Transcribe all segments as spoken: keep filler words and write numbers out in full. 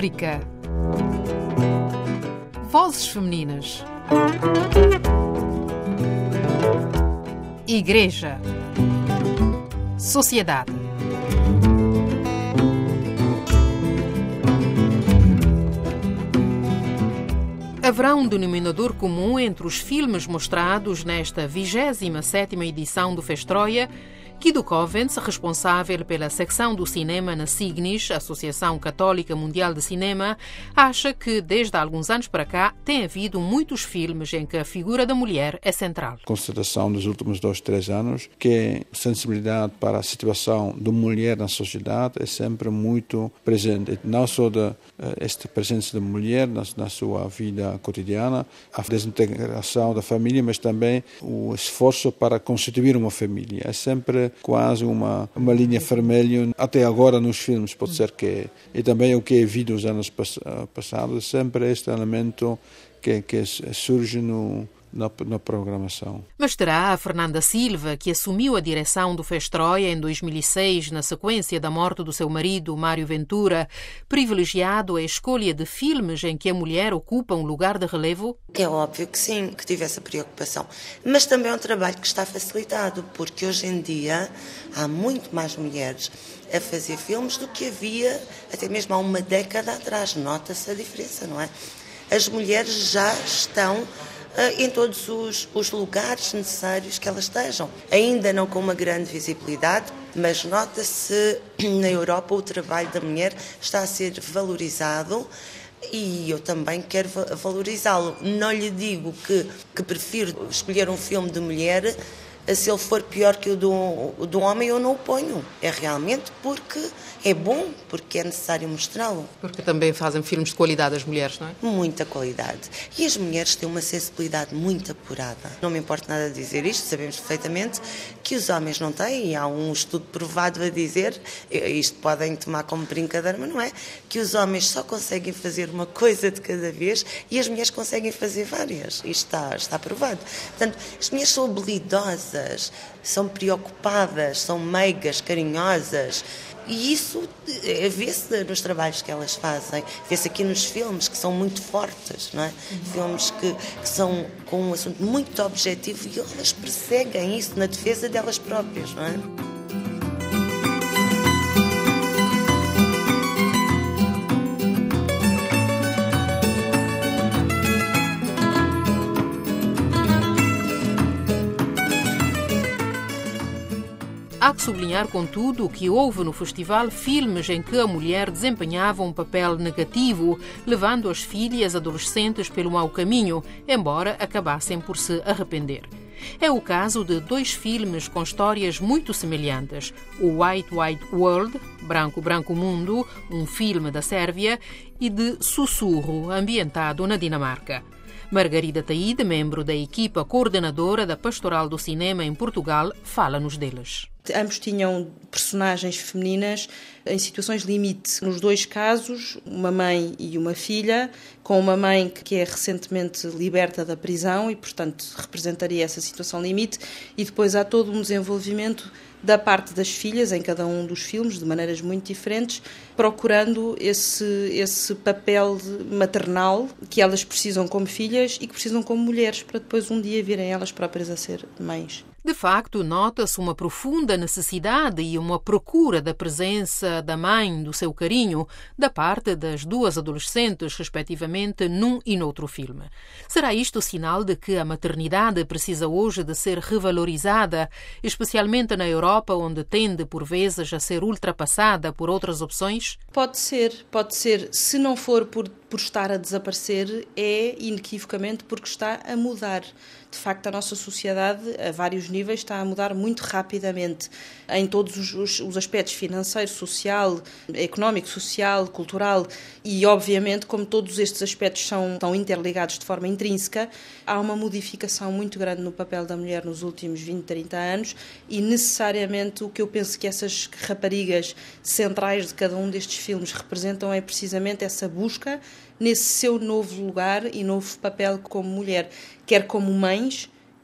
África. Vozes femininas. Igreja. Sociedade. Haverá um denominador comum entre os filmes mostrados nesta vigésima sétima edição do Festroia. Guido Covens, responsável pela secção do cinema na Signis, Associação Católica Mundial de Cinema, acha que desde há alguns anos para cá tem havido muitos filmes em que a figura da mulher é central. Constatação dos últimos dois, três anos que a sensibilidade para a situação da mulher na sociedade é sempre muito presente. Não só da, esta presença da mulher na, na sua vida cotidiana, a desintegração da família, mas também o esforço para constituir uma família. É sempre quase uma, uma linha vermelha, até agora nos filmes, pode ser que, e também o que é visto nos anos passados, sempre este elemento que, que surge no, na, na programação. Mas terá a Fernanda Silva, que assumiu a direção do Festroia em dois mil e seis, na sequência da morte do seu marido, Mário Ventura, privilegiado a escolha de filmes em que a mulher ocupa um lugar de relevo? É óbvio que sim, que tive essa preocupação. Mas também é um trabalho que está facilitado, porque hoje em dia há muito mais mulheres a fazer filmes do que havia até mesmo há uma década atrás. Nota-se a diferença, não é? As mulheres já estão em todos os, os lugares necessários que elas estejam. Ainda não com uma grande visibilidade, mas nota-se na Europa o trabalho da mulher está a ser valorizado e eu também quero valorizá-lo. Não lhe digo que, que prefiro escolher um filme de mulher, se ele for pior que o do, do homem, eu não o ponho. É realmente porque é bom, porque é necessário mostrá-lo. Porque também fazem filmes de qualidade as mulheres, não é? Muita qualidade. E as mulheres têm uma sensibilidade muito apurada. Não me importa nada dizer isto, sabemos perfeitamente que os homens não têm, e há um estudo provado a dizer, isto podem tomar como brincadeira, mas não é, que os homens só conseguem fazer uma coisa de cada vez e as mulheres conseguem fazer várias. Isto está, está provado. Portanto, as mulheres são habilidosas, são preocupadas, são meigas, carinhosas. E isso vê-se nos trabalhos que elas fazem, vê-se aqui nos filmes, que são muito fortes, não é? Uhum. Filmes que, que são com um assunto muito objetivo e elas perseguem isso na defesa delas próprias, não é? Há que sublinhar, contudo, que houve no festival filmes em que a mulher desempenhava um papel negativo, levando as filhas adolescentes pelo mau caminho, embora acabassem por se arrepender. É o caso de dois filmes com histórias muito semelhantes. O White White World, Branco Branco Mundo, um filme da Sérvia, e de Sussurro, ambientado na Dinamarca. Margarida Taide, membro da equipa coordenadora da Pastoral do Cinema em Portugal, fala-nos deles. Ambos tinham personagens femininas em situações limite. Nos dois casos, uma mãe e uma filha, com uma mãe que é recentemente liberta da prisão e, portanto, representaria essa situação limite. E depois há todo um desenvolvimento da parte das filhas, em cada um dos filmes, de maneiras muito diferentes, procurando esse, esse papel maternal que elas precisam como filhas e que precisam como mulheres, para depois um dia virem elas próprias a ser mães. De facto, nota-se uma profunda necessidade e uma procura da presença da mãe, do seu carinho, da parte das duas adolescentes, respectivamente, num e noutro filme. Será isto sinal de que a maternidade precisa hoje de ser revalorizada, especialmente na Europa, onde tende, por vezes, a ser ultrapassada por outras opções? Pode ser, pode ser. Se não for por, por estar a desaparecer, é inequivocamente porque está a mudar. De facto, a nossa sociedade, a vários níveis, está a mudar muito rapidamente em todos os, os, os aspectos financeiro, social, económico, social, cultural e, obviamente, como todos estes aspectos são, estão interligados de forma intrínseca, há uma modificação muito grande no papel da mulher nos últimos vinte, trinta anos e, necessariamente, o que eu penso que essas raparigas centrais de cada um destes filmes representam é precisamente essa busca nesse seu novo lugar e novo papel como mulher, quer como mães,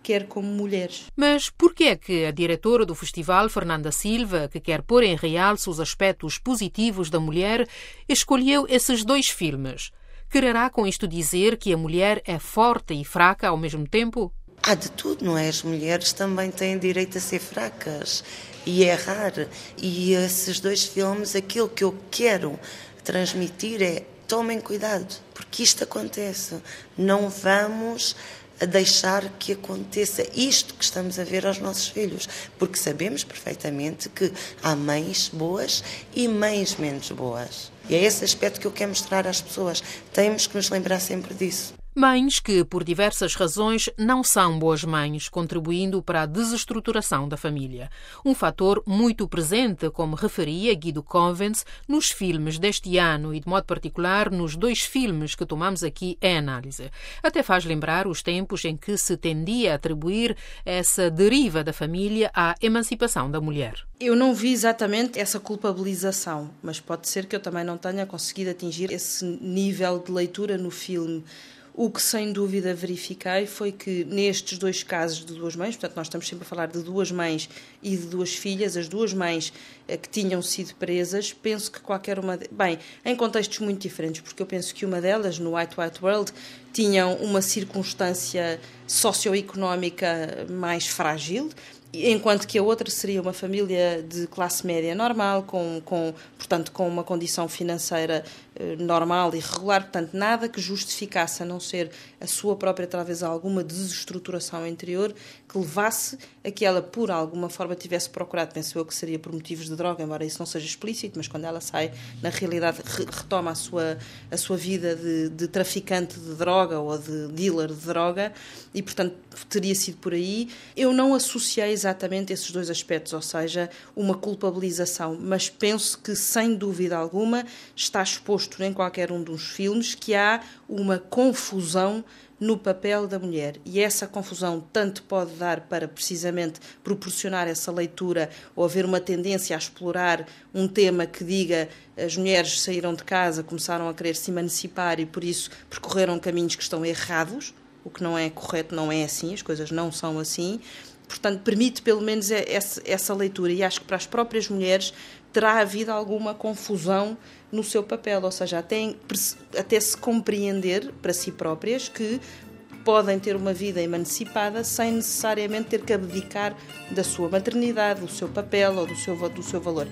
quer como mulheres. Mas por que é que a diretora do festival, Fernanda Silva, que quer pôr em realce os aspectos positivos da mulher, escolheu esses dois filmes? Quererá com isto dizer que a mulher é forte e fraca ao mesmo tempo? Há de tudo, não é? As mulheres também têm direito a ser fracas e errar. E esses dois filmes, aquilo que eu quero transmitir é: tomem cuidado, porque isto acontece. Não vamos deixar que aconteça isto que estamos a ver aos nossos filhos, porque sabemos perfeitamente que há mães boas e mães menos boas. E é esse aspecto que eu quero mostrar às pessoas. Temos que nos lembrar sempre disso. Mães que, por diversas razões, não são boas mães, contribuindo para a desestruturação da família. Um fator muito presente, como referia Guido Convents, nos filmes deste ano e, de modo particular, nos dois filmes que tomamos aqui em análise. Até faz lembrar os tempos em que se tendia a atribuir essa deriva da família à emancipação da mulher. Eu não vi exatamente essa culpabilização, mas pode ser que eu também não tenha conseguido atingir esse nível de leitura no filme. O que sem dúvida verifiquei foi que nestes dois casos de duas mães, portanto nós estamos sempre a falar de duas mães e de duas filhas, as duas mães que tinham sido presas, penso que qualquer uma... De... Bem, em contextos muito diferentes, porque eu penso que uma delas, no White White World, tinham uma circunstância socioeconómica mais frágil, enquanto que a outra seria uma família de classe média normal, com, com, portanto, com uma condição financeira eh, normal e regular, portanto, nada que justificasse, a não ser a sua própria, talvez, alguma desestruturação interior, que levasse a que ela, por alguma forma, tivesse procurado, penso eu que seria por motivos de droga, embora isso não seja explícito, mas quando ela sai, na realidade, re- retoma a sua, a sua vida de, de traficante de droga ou de dealer de droga, e, portanto, teria sido por aí. Eu não associei exatamente esses dois aspectos, ou seja, uma culpabilização, mas penso que, sem dúvida alguma, está exposto em qualquer um dos filmes que há uma confusão no papel da mulher. E essa confusão tanto pode dar para, precisamente, proporcionar essa leitura ou haver uma tendência a explorar um tema que diga as mulheres saíram de casa, começaram a querer se emancipar e, por isso, percorreram caminhos que estão errados, o que não é correto, não é assim, as coisas não são assim. Portanto, permite pelo menos essa, essa leitura, e acho que para as próprias mulheres terá havido alguma confusão no seu papel, ou seja, até, até se compreender para si próprias que podem ter uma vida emancipada sem necessariamente ter que abdicar da sua maternidade, do seu papel ou do seu, do seu valor.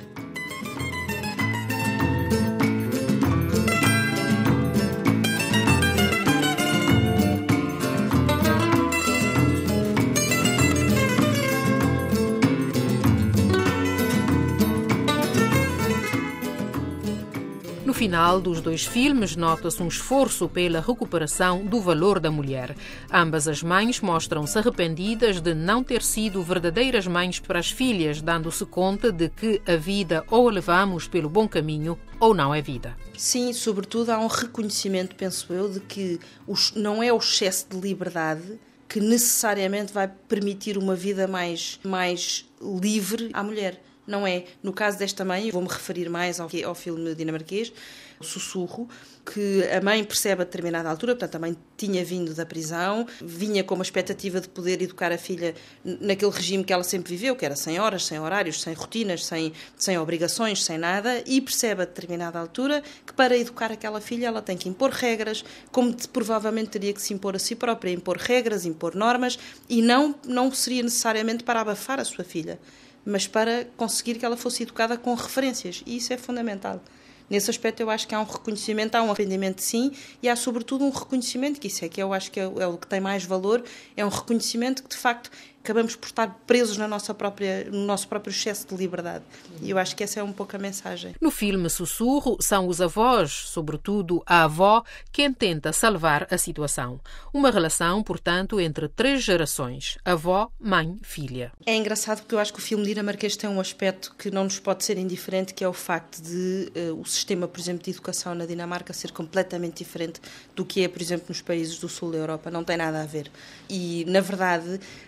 No final dos dois filmes, nota-se um esforço pela recuperação do valor da mulher. Ambas as mães mostram-se arrependidas de não ter sido verdadeiras mães para as filhas, dando-se conta de que a vida ou a levamos pelo bom caminho ou não é vida. Sim, sobretudo há um reconhecimento, penso eu, de que não é o excesso de liberdade que necessariamente vai permitir uma vida mais, mais livre à mulher. Não é. No caso desta mãe, vou-me referir mais ao, ao filme dinamarquês, O Sussurro, que a mãe percebe a determinada altura, portanto a mãe tinha vindo da prisão, vinha com uma expectativa de poder educar a filha naquele regime que ela sempre viveu, que era sem horas, sem horários, sem rotinas, sem, sem obrigações, sem nada, e percebe a determinada altura que para educar aquela filha ela tem que impor regras, como te, provavelmente teria que se impor a si própria, impor regras, impor normas, e não, não seria necessariamente para abafar a sua filha, mas para conseguir que ela fosse educada com referências, e isso é fundamental. Nesse aspecto eu acho que há um reconhecimento, há um aprendimento sim, e há sobretudo um reconhecimento, que isso é que eu acho que é, é o que tem mais valor, é um reconhecimento que de facto acabamos por estar presos na nossa própria, no nosso próprio excesso de liberdade. E eu acho que essa é um pouco a mensagem. No filme Sussurro, são os avós, sobretudo a avó, quem tenta salvar a situação. Uma relação, portanto, entre três gerações: avó, mãe, filha. É engraçado porque eu acho que o filme dinamarquês tem um aspecto que não nos pode ser indiferente, que é o facto de uh, o sistema, por exemplo, de educação na Dinamarca ser completamente diferente do que é, por exemplo, nos países do sul da Europa. Não tem nada a ver. E, na verdade, a avó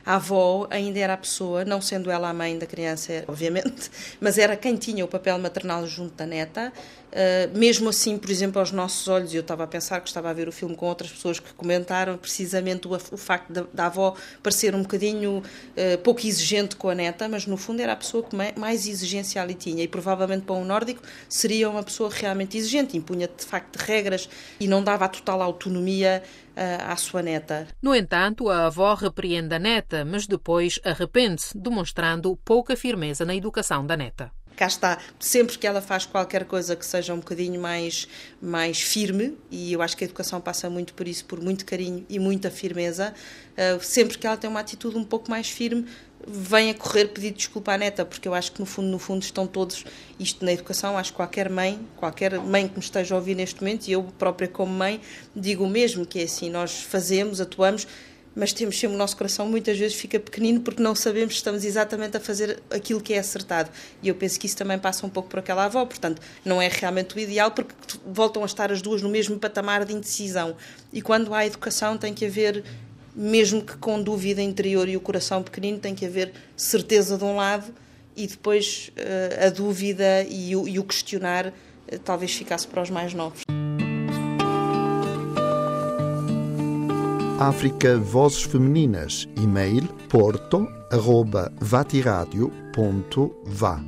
avó ainda era a pessoa, não sendo ela a mãe da criança, obviamente, mas era quem tinha o papel maternal junto da neta. Uh, mesmo assim, por exemplo, aos nossos olhos, eu estava a pensar que estava a ver o filme com outras pessoas que comentaram precisamente o, o facto da, da avó parecer um bocadinho uh, pouco exigente com a neta, mas no fundo era a pessoa que mais, mais exigência ali tinha, e provavelmente para um nórdico seria uma pessoa realmente exigente, impunha de facto regras e não dava a total autonomia uh, à sua neta. No entanto, a avó repreende a neta, mas depois arrepende-se, demonstrando pouca firmeza na educação da neta. Cá está, sempre que ela faz qualquer coisa que seja um bocadinho mais, mais firme, e eu acho que a educação passa muito por isso, por muito carinho e muita firmeza, uh, sempre que ela tem uma atitude um pouco mais firme, vem a correr pedir desculpa à neta, porque eu acho que no fundo, no fundo estão todos, isto na educação, acho que qualquer mãe, qualquer mãe que me esteja a ouvir neste momento, e eu própria como mãe, digo o mesmo, que é assim, nós fazemos, atuamos, mas temos sempre o nosso coração, muitas vezes fica pequenino porque não sabemos se estamos exatamente a fazer aquilo que é acertado. E eu penso que isso também passa um pouco por aquela avó, portanto, não é realmente o ideal porque voltam a estar as duas no mesmo patamar de indecisão. E quando há educação tem que haver, mesmo que com dúvida interior e o coração pequenino, tem que haver certeza de um lado e depois uh, a dúvida e o, e o questionar uh, talvez ficasse para os mais novos. África Vozes Femininas, e-mail porto arroba vatiradio ponto va.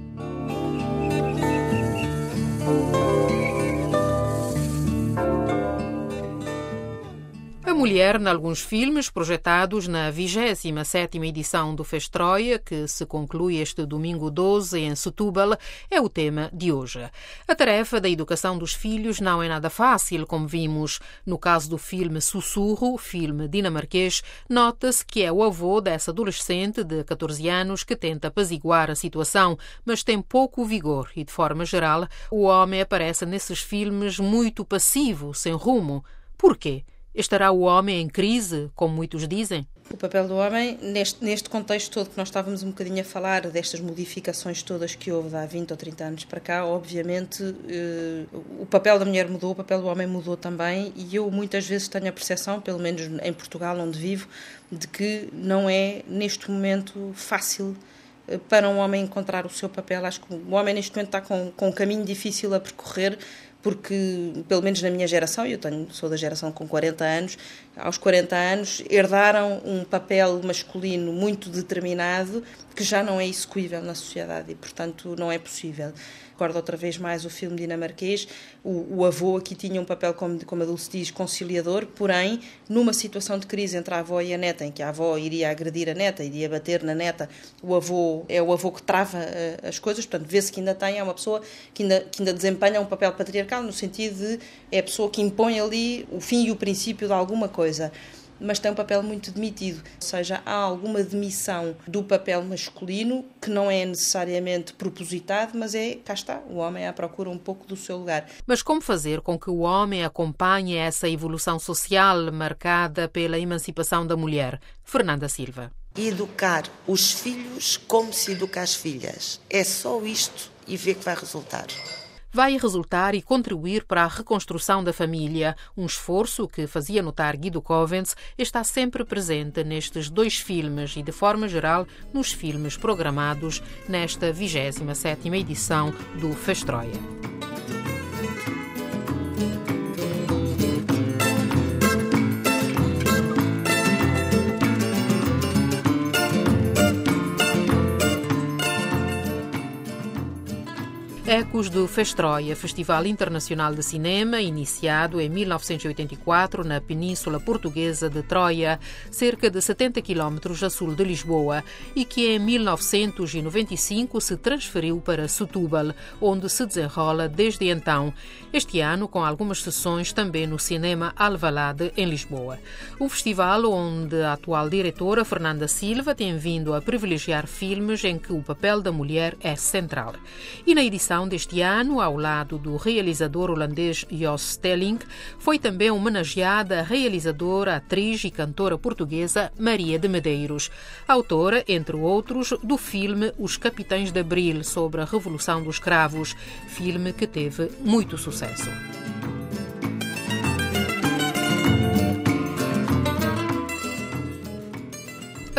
A mulher, em alguns filmes projetados na vigésima sétima edição do Festroia, que se conclui este domingo doze em Setúbal, é o tema de hoje. A tarefa da educação dos filhos não é nada fácil, como vimos. No caso do filme Sussurro, filme dinamarquês, nota-se que é o avô dessa adolescente de catorze anos que tenta apaziguar a situação, mas tem pouco vigor e, de forma geral, o homem aparece nesses filmes muito passivo, sem rumo. Porquê? Estará o homem em crise, como muitos dizem? O papel do homem, neste, neste contexto todo que nós estávamos um bocadinho a falar, destas modificações todas que houve há vinte ou trinta anos para cá, obviamente eh, o papel da mulher mudou, o papel do homem mudou também, e eu muitas vezes tenho a percepção, pelo menos em Portugal, onde vivo, de que não é, neste momento, fácil para um homem encontrar o seu papel. Acho que o homem neste momento está com, com um caminho difícil a percorrer, porque, pelo menos na minha geração, eu tenho, sou da geração com quarenta anos, aos quarenta anos herdaram um papel masculino muito determinado que já não é execuível na sociedade e, portanto, não é possível. Recordo outra vez mais o filme dinamarquês, o, o avô aqui tinha um papel, como, como a Dulce diz, conciliador, porém, numa situação de crise entre a avó e a neta, em que a avó iria agredir a neta, iria bater na neta, o avô é o avô que trava uh, as coisas, portanto, vê-se que ainda tem, é uma pessoa que ainda, que ainda desempenha um papel patriarcal, no sentido de é a pessoa que impõe ali o fim e o princípio de alguma coisa, mas tem um papel muito demitido, ou seja, há alguma demissão do papel masculino que não é necessariamente propositado, mas é, cá está, o homem à procura um pouco do seu lugar. Mas como fazer com que o homem acompanhe essa evolução social marcada pela emancipação da mulher? Fernanda Silva. Educar os filhos como se educa as filhas. É só isto e ver que vai resultar. Vai resultar e contribuir para a reconstrução da família, um esforço que, fazia notar Guido Covens, está sempre presente nestes dois filmes e, de forma geral, nos filmes programados nesta vigésima sétima edição do Festroia. Ecos do Festroia, Festival Internacional de Cinema, iniciado em mil novecentos e oitenta e quatro na Península Portuguesa de Troia, cerca de setenta quilómetros a sul de Lisboa, e que em mil novecentos e noventa e cinco se transferiu para Setúbal, onde se desenrola desde então. Este ano, com algumas sessões também no Cinema Alvalade, em Lisboa. Um festival onde a atual diretora, Fernanda Silva, tem vindo a privilegiar filmes em que o papel da mulher é central. E na edição deste ano, ao lado do realizador holandês Jos Stelling, foi também homenageada a realizadora, atriz e cantora portuguesa Maria de Medeiros, autora, entre outros, do filme Os Capitães de Abril, sobre a Revolução dos Cravos, filme que teve muito sucesso.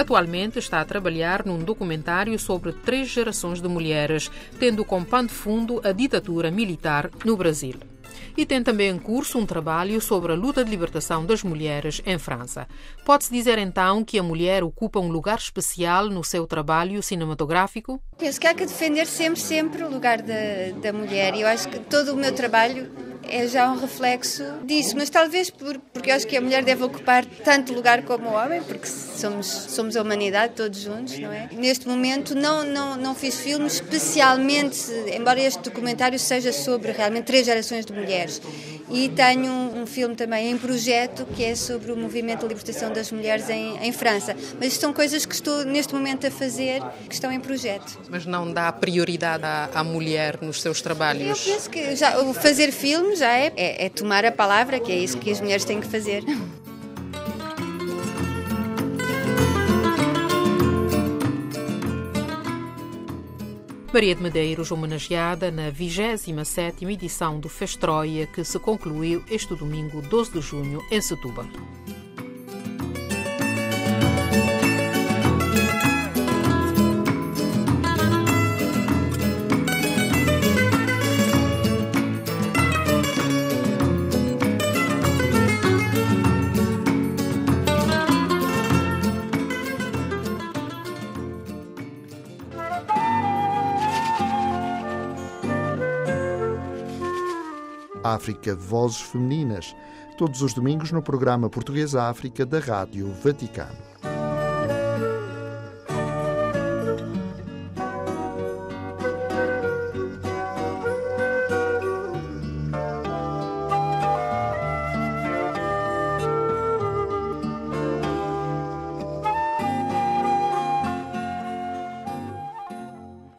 Atualmente está a trabalhar num documentário sobre três gerações de mulheres, tendo como pano de fundo a ditadura militar no Brasil. E tem também em curso um trabalho sobre a luta de libertação das mulheres em França. Pode-se dizer então que a mulher ocupa um lugar especial no seu trabalho cinematográfico? Penso que há que defender sempre, sempre o lugar da, da mulher, e eu acho que todo o meu trabalho é já um reflexo disso, mas talvez por, porque eu acho que a mulher deve ocupar tanto lugar como o homem, porque somos, somos a humanidade todos juntos, não é? Neste momento não, não, não fiz filmes especialmente, embora este documentário seja sobre realmente três gerações de mulheres, e tenho um, um filme também em projeto que é sobre o movimento de libertação das mulheres em, em França, mas são coisas que estou neste momento a fazer, que estão em projeto. Mas não dá prioridade à, à mulher nos seus trabalhos? Eu penso que já, o fazer filmes já é, é, é tomar a palavra, que é isso que as mulheres têm que fazer. Maria de Medeiros, homenageada na vigésima sétima edição do Festroia, que se concluiu este domingo, doze de junho, em Setúbal. África Vozes Femininas, todos os domingos no programa Português África da Rádio Vaticano.